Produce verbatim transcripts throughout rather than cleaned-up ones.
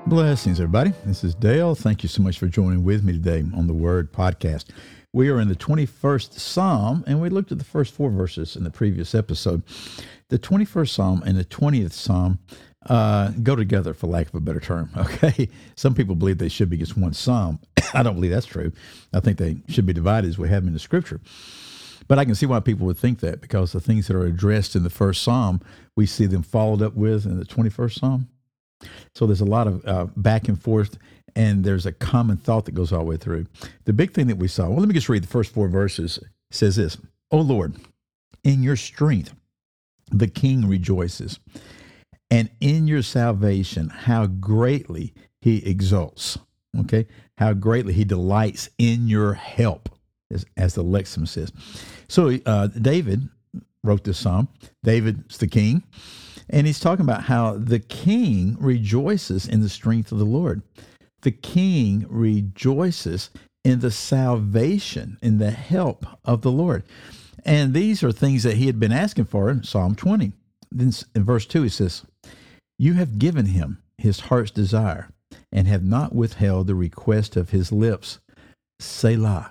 Blessings, everybody. This is Dale. Thank you so much for joining with me today on the Word Podcast. We are in the twenty-first Psalm, and we looked at the first four verses in the previous episode. The twenty-first Psalm and the twentieth Psalm uh, go together, for lack of a better term, okay? Some people believe they should be just one Psalm. I don't believe that's true. I think they should be divided as we have them in the Scripture. But I can see why people would think that, because the things that are addressed in the first Psalm, we see them followed up with in the twenty-first Psalm. So there's a lot of uh, back and forth, and there's a common thought that goes all the way through. The big thing that we saw, well, let me just read the first four verses. It says this: O Lord, in your strength, the king rejoices, and in your salvation, how greatly he exults. Okay, how greatly he delights in your help, as, as the Lexham says. So uh, David wrote this psalm. David's the king. And he's talking about how the king rejoices in the strength of the Lord. The king rejoices in the salvation, in the help of the Lord. And these are things that he had been asking for in Psalm twenty. Then in verse two, he says, you have given him his heart's desire and have not withheld the request of his lips. Selah.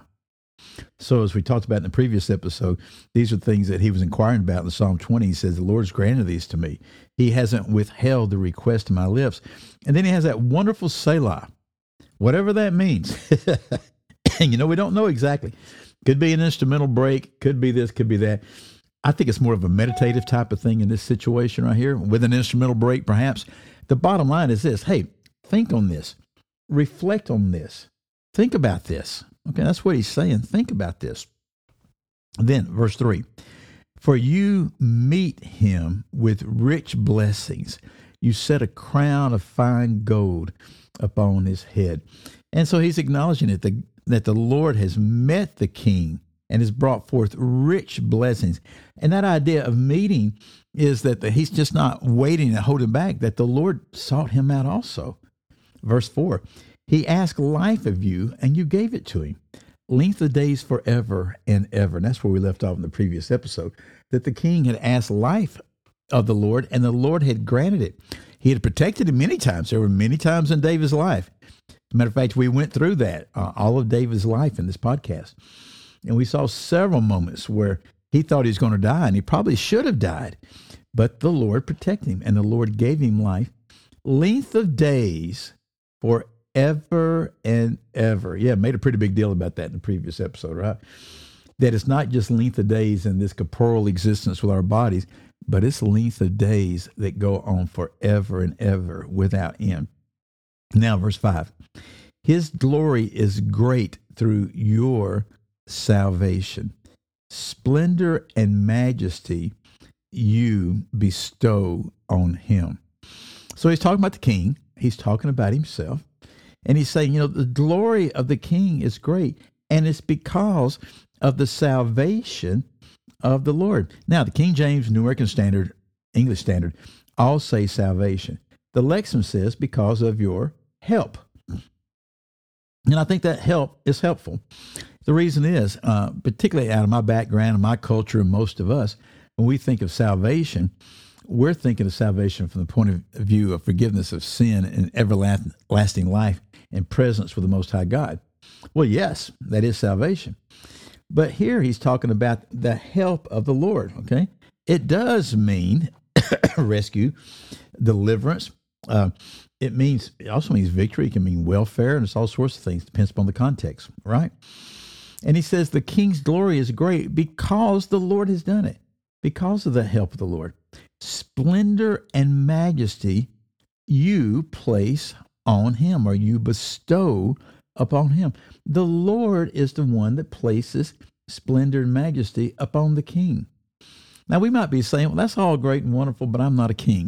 So as we talked about in the previous episode, these are things that he was inquiring about in Psalm twenty. He says, the Lord's granted these to me. He hasn't withheld the request of my lips. And then he has that wonderful Selah, whatever that means. And you know, we don't know exactly. Could be an instrumental break, could be this, could be that. I think it's more of a meditative type of thing in this situation right here, with an instrumental break perhaps. The bottom line is this: hey, think on this. Reflect on this. Think about this. Okay, that's what he's saying. Think about this. Then, verse three, for you meet him with rich blessings. You set a crown of fine gold upon his head. And so he's acknowledging it, the, that the Lord has met the king and has brought forth rich blessings. And that idea of meeting is that the, he's just not waiting and holding back, that the Lord sought him out also. Verse four, he asked life of you, and you gave it to him. Length of days forever and ever. And that's where we left off in the previous episode, that the king had asked life of the Lord, and the Lord had granted it. He had protected him many times. There were many times in David's life. As a matter of fact, we went through that, uh, all of David's life in this podcast. And we saw several moments where he thought he was going to die, and he probably should have died. But the Lord protected him, and the Lord gave him life. Length of days forever. Ever and ever. Yeah, made a pretty big deal about that in the previous episode, right? That it's not just length of days in this corporeal existence with our bodies, but it's length of days that go on forever and ever without end. Now, verse five. His glory is great through your salvation. Splendor and majesty you bestow on him. So he's talking about the king. He's talking about himself. And he's saying, you know, the glory of the king is great, and it's because of the salvation of the Lord. Now, the King James, New American Standard, English Standard, all say salvation. The Lexham says because of your help. And I think that help is helpful. The reason is, uh, particularly out of my background and my culture and most of us, when we think of salvation, we're thinking of salvation from the point of view of forgiveness of sin and everlasting life and presence with the Most High God. Well, yes, that is salvation. But here he's talking about the help of the Lord, okay? It does mean rescue, deliverance. Uh, it means, it also means victory. It can mean welfare, and it's all sorts of things. Depends upon the context, right? And he says the king's glory is great because the Lord has done it, because of the help of the Lord. Splendor and majesty you place on him, or you bestow upon him. The Lord is the one that places splendor and majesty upon the king. Now, we might be saying, well, that's all great and wonderful, but I'm not a king.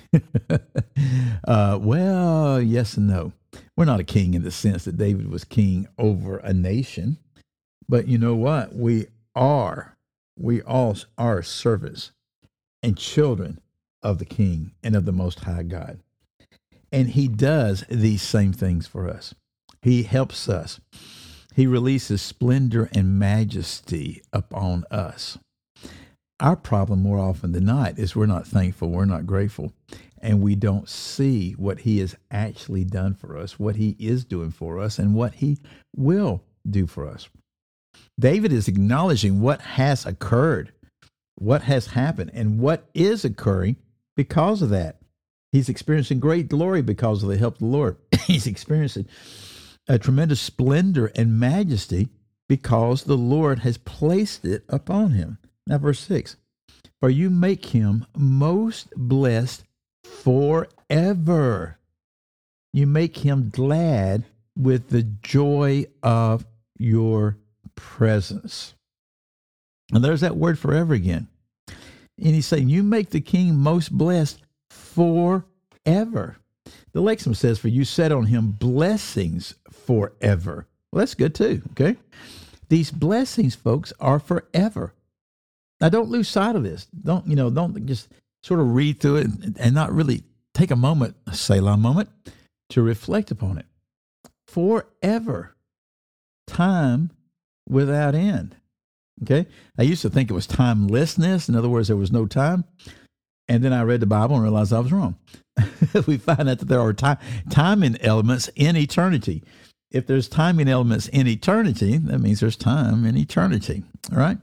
uh, well, yes and no. We're not a king in the sense that David was king over a nation. But you know what? We are. We all are servants and children of the King and of the Most High God. And he does these same things for us. He helps us. He releases splendor and majesty upon us. Our problem more often than not is we're not thankful, we're not grateful, and we don't see what he has actually done for us, what he is doing for us, and what he will do for us. David is acknowledging what has occurred, what has happened, and what is occurring because of that. He's experiencing great glory because of the help of the Lord. He's experiencing a tremendous splendor and majesty because the Lord has placed it upon him. Now, verse six, for you make him most blessed forever. You make him glad with the joy of your presence. And there's that word forever again. And he's saying, you make the king most blessed forever. The Lexham says, for you set on him blessings forever. Well, that's good too, okay? These blessings, folks, are forever. Now, don't lose sight of this. Don't, you know, don't just sort of read through it and, and not really take a moment, a Selah moment, to reflect upon it. Forever. Time without end. Okay? I used to think it was timelessness. In other words, there was no time. And then I read the Bible and realized I was wrong. We find out that there are time, timing elements in eternity. If there's timing elements in eternity, that means there's time in eternity. All right?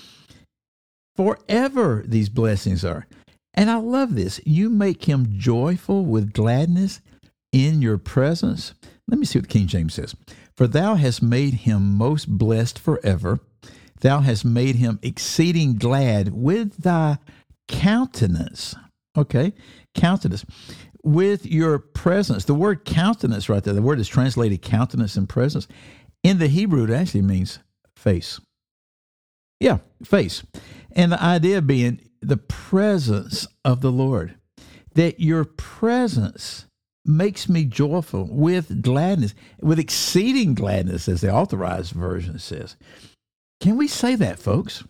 Forever these blessings are. And I love this. You make him joyful with gladness in your presence. Let me see what the King James says. For thou hast made him most blessed forever. Thou hast made him exceeding glad with thy countenance. Okay, countenance. With your presence. The word countenance right there, the word is translated countenance and presence. In the Hebrew, it actually means face. Yeah, face. And the idea being the presence of the Lord. That your presence makes me joyful with gladness, with exceeding gladness, as the Authorized Version says. Can we say that, folks?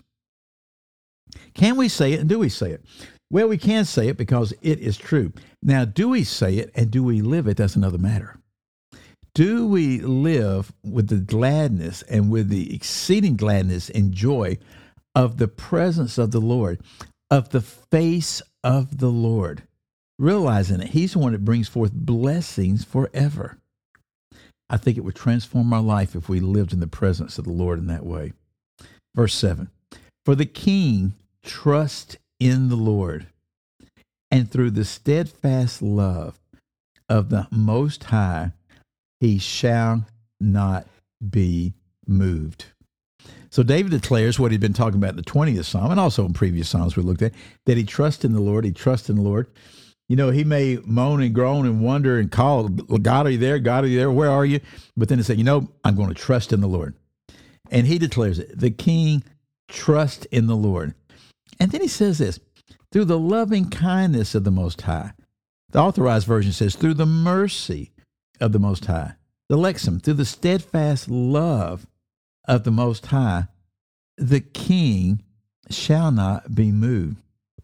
Can we say it, and do we say it? Well, we can say it because it is true. Now, do we say it and do we live it? That's another matter. Do we live with the gladness and with the exceeding gladness and joy of the presence of the Lord, of the face of the Lord, realizing that he's the one that brings forth blessings forever? I think it would transform our life if we lived in the presence of the Lord in that way. Verse seven, for the king trusts in the Lord, and through the steadfast love of the Most High, he shall not be moved. So David declares what he'd been talking about in the twentieth Psalm, and also in previous Psalms we looked at, that he trusts in the Lord, he trusts in the Lord. You know, he may moan and groan and wonder and call, God, are you there? God, are you there? Where are you? But then he said, you know, I'm going to trust in the Lord. And he declares it, the king trusts in the Lord. And then he says this, through the loving kindness of the Most High. The Authorized Version says, through the mercy of the Most High. The Lexham, through the steadfast love of the Most High, the king shall not be moved.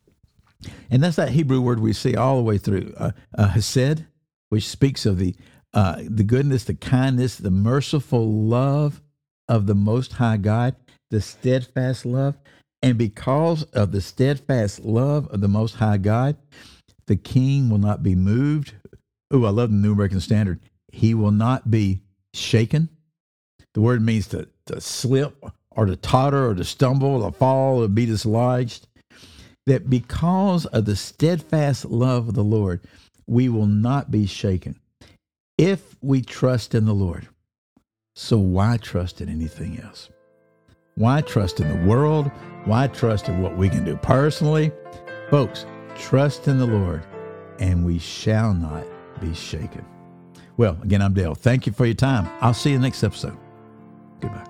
And that's that Hebrew word we see all the way through, uh, uh, hesed, which speaks of the uh, the goodness, the kindness, the merciful love of the Most High God, the steadfast love. And because of the steadfast love of the Most High God, the king will not be moved. Oh, I love the New American Standard. He will not be shaken. The word means to, to slip or to totter or to stumble or fall or be dislodged. That because of the steadfast love of the Lord, we will not be shaken if we trust in the Lord. So why trust in anything else? Why trust in the world? Why trust in what we can do personally? Folks, trust in the Lord, and we shall not be shaken. Well, again, I'm Dale. Thank you for your time. I'll see you next episode. Goodbye.